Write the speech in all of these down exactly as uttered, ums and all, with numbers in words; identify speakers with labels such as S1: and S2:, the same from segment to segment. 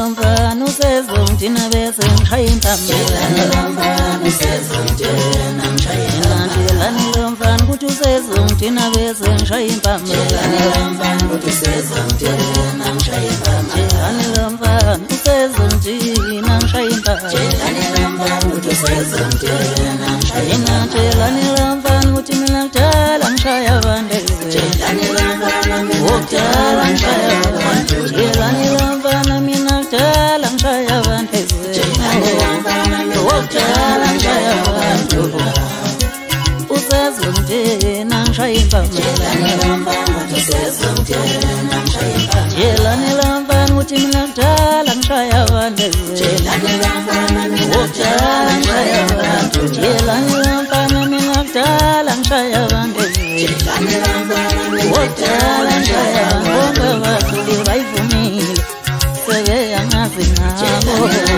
S1: lomfana usezongithina bese ngishaya impama
S2: Jelani lomfana usezongithina ngishaya impama
S1: Jelani lomfana ukuthi usezongithina bese ngishaya impama
S2: Jelani lomfana ukuthi usezongithina ngishaya impama
S1: Jelani lomfana usezongithina ngishaya impama
S2: Jelani lomfana ukuthi usezongithina ngishaya impama
S1: Jelani lomfana ukuthi mina kudala ngishaya abantu
S2: Jelani lomfana
S1: Wokudala ngishaya abantu Jelani lomfana mina kudala ngishaya abantu
S2: Jelani lomfana
S1: Wokudala ngishaya abantu Usezongithina ngishaya impama
S2: Jelani lomfana ukuthi usezongithina ngishaya impama
S1: Jelani lomfana ukuthi mina kudala ngishaya abantu
S2: Jelani lomfana
S1: Wokudala ngishaya abantu Jelani lomfana mina kudala ngishaya abantu
S2: Jelani lomfana
S1: Wokudala ngishaya bonke abantu bayivumile sebeyangazi ngabo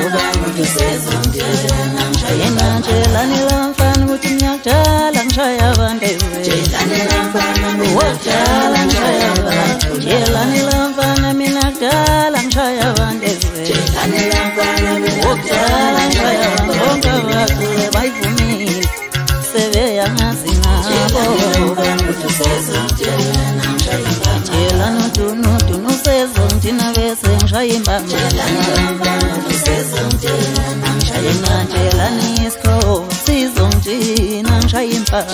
S1: Yena Jelani lomfana ukuthi ngiyakudala ngishaya abantu Wokudala ngishaya abantu Jelani lomfana mina kudala ngishaya abantu Wokudala ngishaya bonke abantu bayivumile sebeyangazi ngabo Jelani uDunu Dunu usezongithina bese ngishaya impama Yena Jelani isikho sizongithina ngishaya impama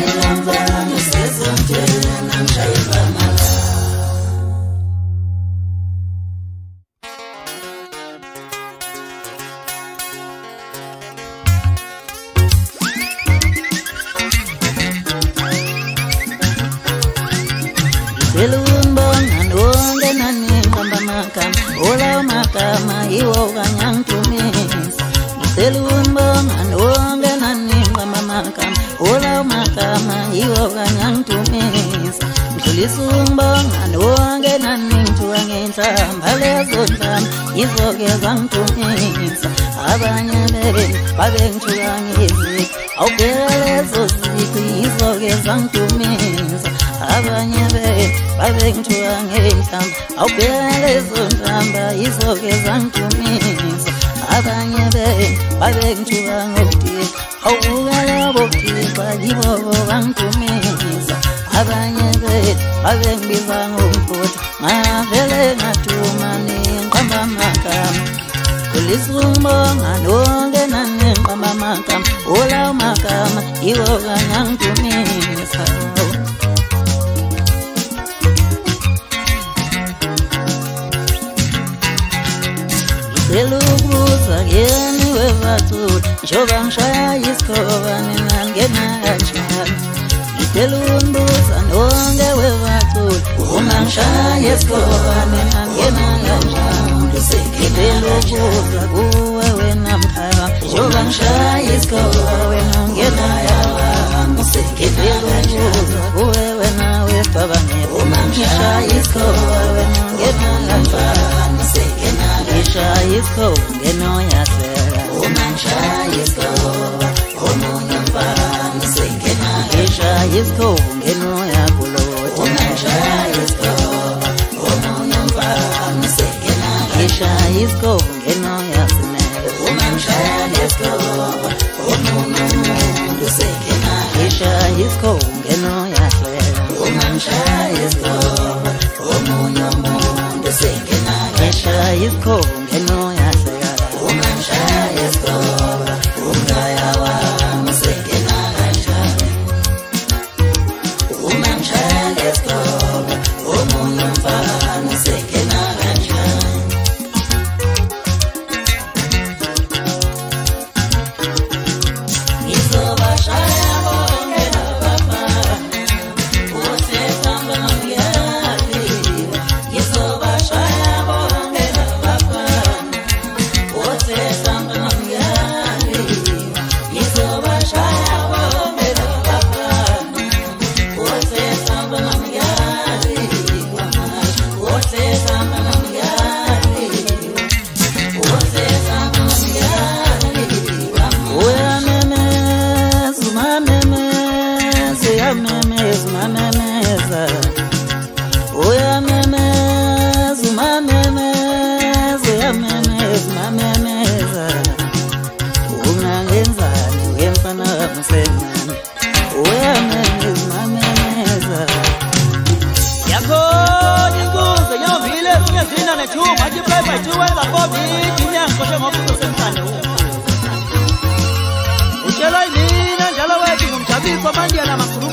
S1: Elunbonga ndonke nani ngihamba magama olawo magama yiwo kanyangithumisa Elunbonga ndonke nani ngihamba magama olawo magama yiwo kanyangithumisa Ngidlulisa ungibonga ndonke nani ngithuka ngenhlamba lezo nhlamba yizo-ke zangithumisa Abanye bebe babengithuka ngezipho awubheka lezo zipho yizo-ke zangithumisa Abanye bebe babengithuka ngenhlamba awubheka lezo nhlamba yizo-ke zangithumisa Abanye bebe babengithuka ngokudipha awubuka labo kudipha yibo bangithumisa Abanye bebe babengibiza ngomfutho ngavele ngathuma ngiqamba amagama Ngidlulisa ungibonga ndonke nani ngiqamba amagama olawo magama yiwo kanyangithumisa Selukubuza yeni wevathula njoba ngishaya isikhoba nina ngena kanjani Ngitelunbuza ndonke wevathula uma ngishaya isikhoba nina ngena kanjani Ngitelubuza kuwe wena mkhaya njoba ngishaya isikhoba wena ngena kanjani Ngitelubuza kuwe wena wesibabangela uma ngishaya isikhoba wena ngena kanjani Ngishaya isikhoba ngeno yasela
S2: Uma ngishaya isikhoba omunye umfana usengena
S1: Ngishaya isikhoba ngeno yakulota
S2: Uma ngishaya isikhoba omunye umfana usengena
S1: Ngishaya isikhoba ngeno yasinela
S2: Uma ngishaya isikhoba omunye umuntu usengena
S1: Ngishaya isikhoba ngeno yasela
S2: Uma ngishaya isikhoba omunye umuntu usengena
S1: Ngishaya isikhoba ngeno yasela
S2: Uma ngishaya isikhoba umkhaya wami usengena kanjani Uma ngishaya isikhoba omunye umfana usengena kanjani Ngizobashaya bonke labafana Uthi hamba ngiyadliwa Ngizobashaya bonke labafana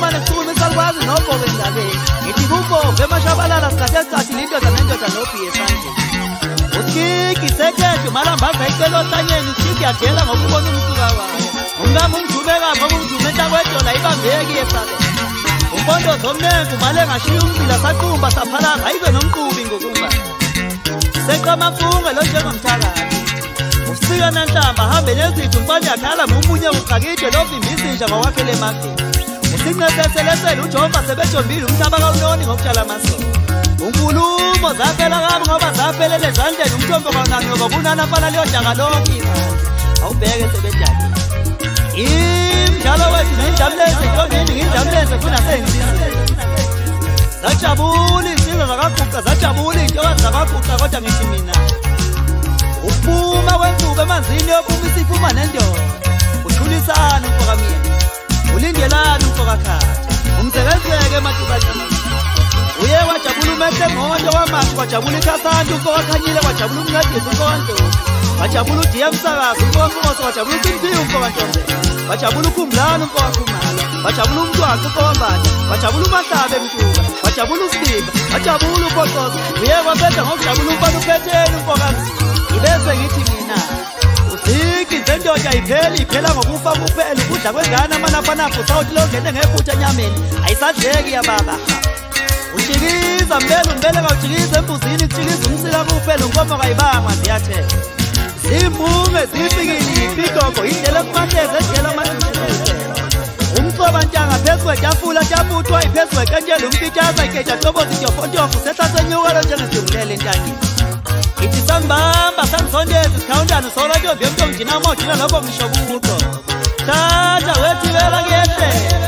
S3: manje kukhuluma kwazi nobhoke endabeni ngithi kubhoke emashabalala sikhathe sicathi lindoda nendoda nobhiye esandleni usikiki sekhethe malambaza icelo hlanyeni usikiki yadela ngokubona umsuka wayo umngamo ungijubeka ngoba ungijumenta kwedola ibambeki esaka umpondo zomnengu male ngashiya umzila saqumba saphalaza ayibe nomqubi ngokunga seqa mafunga lo njengomthakathi usika nanhlamba hambe nezithu umfana yakhala mumunye uqakide lovimbisisha ngowakhe lemakini usinceseselesele ujomba sebejombile umhlaba kawunoni ngokutshala amasondo unkulumo zaphela kabi ngoba zaphelele ezandleni umthombo kaunanyoka kunana mfana liyodaka lonke awubheke sebejali imdlalo wethu nendlamulenze ntombini ngindlamulenze kunasensizini zajabula insizwa zakaguqa zajabula iy'ntokazi zakaguqa kodwa ngithi mina ukuphuma kwensuku emanzini yophuma isiphuma nendoda uxhulisana umfokamyeni ulindelana umfokakhatha umsekezeke emadubanyama uye kwajabula umehle ngonto kwamashu kwajabula ikhasanti umfokakhanyile kwajabula umncedisi umfokantosi kwajabula udiya msakazi umfokankoso kwajabula usimpiwe umfokantombela kwajabula ukhumbulana umfokakhumala kwajabula umntwakhe umfokambata kwajabula umahlabe emtuka kwajabula usimba kwajabula upotoza uye kwaphetha ngokujabula umfana uphetheni umfokazi ibese ngithi mina usiki zendoda ipheli iphela ngokufa kuphela ukudla kwengane amanafanafo sawuthi longene ngephutha enyameni ayisadleki yababa ujikiza mbele umbele kawujikiza embuzini kujikiza umsila kuphela unkomo kayibanga ziyathela zimbunge zifikile iphigogo indlela ekumahleze endlela amathuthuzela umsobantanga phezu kwetafula tabuthwa iphezu kwekentshela umtitshaza ikeja tobozi tyofontofu sehlasenyukalo njengesidungulele entangeni ithi sangibamba sangisondeza isikhawuntana usola ntombi yomntombi ndinamodina lobo ngisho kuko tata wethibela kuyehlela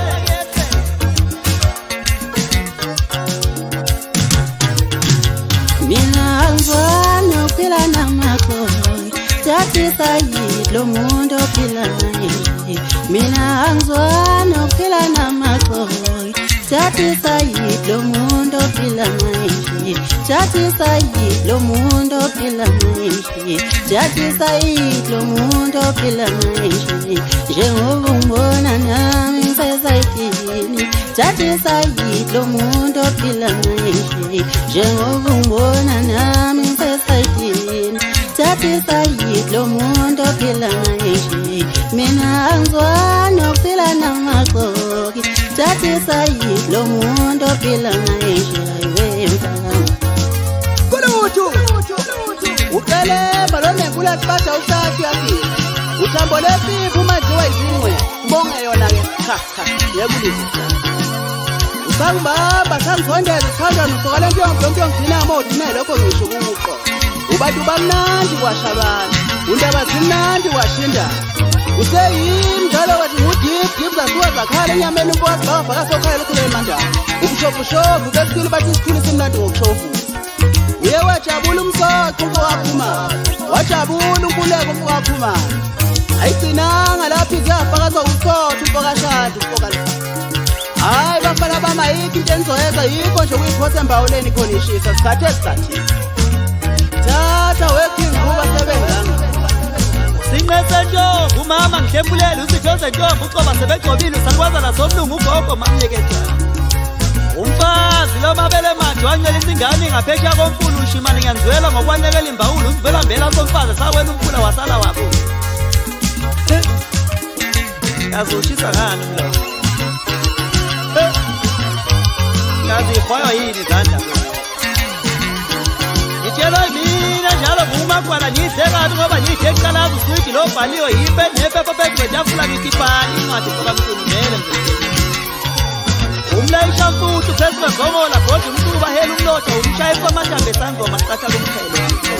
S1: mina angizwana uphila namakhoyi tathi sayid lo muntu ophila naye mina angizwana uphila namakhoyi tathi sayid lo muntu ophila naye tathi sayid lo muntu ophila naye tathi sayid lo muntu ophila naye njengoba ungibona nami ngisesayidini tathi sayid lo muntu ophila naye njengoba ungibona nami ngisesayidini tathi sayid lo muntu ophila naye mina angizwana uphila namakhoyi tathi sayid lo muntu ophila naye ayiwe mfana
S3: kuluthu uqele balone kula sibasha usathi yathi uthambo lesifu manje wayizingwe bonge yona ke ha ha yebulisi usangibamba sangizondela isithandwa ngisokala ntombi ntombi ngina modine lokho ngisho kuqo ubantu bamnandi kwashabana undaba zimnandi washinda useyimdlalo wathi ngudip dip zasuka zakhala enyameni umfokazi bavaka sokhaya lokhu lemandala ubushofu besikhulu bathi isikhulu simnandi ngokushofu uye wajabula umsoco umfokaphuma wajabula unkuleko umfokaphuma ayigcinanga lapho iziyafakazwa umsoco umfokashadi umfokala hayi bafana bamayikho into enizoyenza yikho nje ukuyiphosa embawuleni khonishisa sikhathe sikhathi tata wekhinguba sebenganga sinqese ntombi umama ngihlembulele usithoze ntombi ucoba sebegcobile usalukwaza nasomlungu ugogo mamnyeketshana umfazi lo mabele manje wancelisa ingane ngaphesha komfula ushimane ngiyanzwela ngokwanekela imbawula uzivela mbela somfazi sawena umfula wasala wabo yazi ushisa ngani mlo yazi ihoyo yini izandla itshela mina njalo ngumakwana ngidle kabi ngoba ngidle kuqalaza uswidi lo bhaliwe yipe nephepha phezu kwetafula ngithi bhali incwadi ngokamkhulumele umlayisha mfuthu phezu kwegomola kodwa umcuba hela umlotha umshayisa amathambo esangoma siqatha kumthelo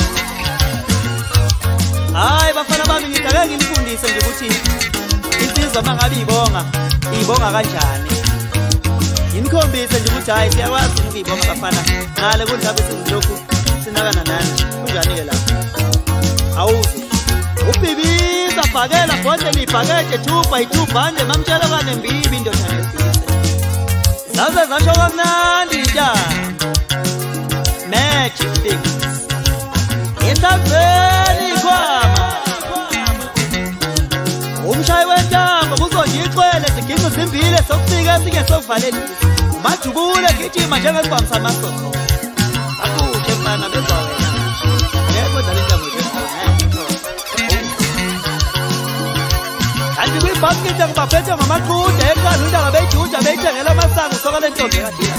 S3: hayi bafana bami ngidake ngimfundise nje ukuthi insizwa uma ngabe ibonga ibonga kanjani ngimkhombise nje ukuthi hayi siyakwazi ukuyibonga bafana ngale kunjabe sizilokhu sinakana nani kunjani ke lapha awuzi ubibisa phakela bonke libhakede thupa ithupha nje mamtshela kane mbibi indoda yesizwe zaze zasho kamnandi njalo magic things intazeni kwama umshayi wentambo kuzonje icwele siginqe zimbile sokufika sinye sokuvaleni majubule gijima njengesibamsa amasoso akuhle mfana bezwa wena yebo dlala intambo kanti kwibhasketi akubaphethe ngamaqhude eqala untanga beyijuja beyithengela amasango sokale ntombi ekadila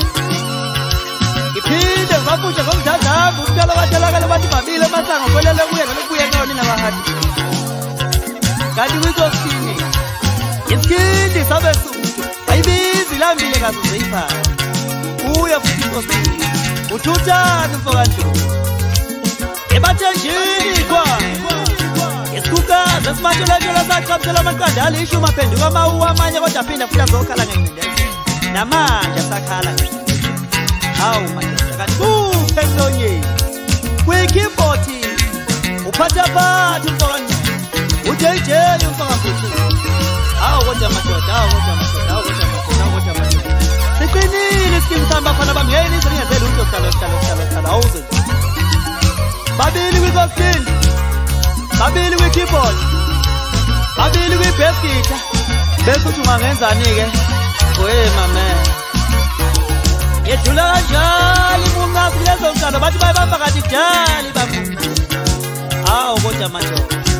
S3: iphinde vakutshe ngomdadlambu umntala bathelakale bathi babile amasango kwelele kuye nalokubuye noni nabahati kanti kwikosini isikindi sabesuku ayibizi lambile kazuzeyiphala kuye futhi inkosini uthuthani mfokandlovu ebathenjini kwa isikukazi esimatshelotshela saqabisela amaqanda alishumi aphenduka amawuwa amanye kodwa aphinda futhi azokhala ngengcindezi namanje asakhala ngengcindezi hawu madoda kanti kuphe emlonyeni kwikhiphoti uphathaphatha umfokandlovu ujejeyi umfokamphuthu hawu kodwa madoda hawu kodwa madoda hawu kodwa madoda hawu kodwa madoda siqinile isikimsamba abafana bami ngeke nize ningenzeli ukuthi yokuhlala yokuhlala yokuhlala yokuhlala awuze babili kwikosini babili kwi-keyboard babili kwi-bass guitar bese uthi ungangenzani-ke oye mame yedlula kanjalo imumnasi kulezo nkalo bathi bayibamba kanti kudali bam hawu kodwa madoda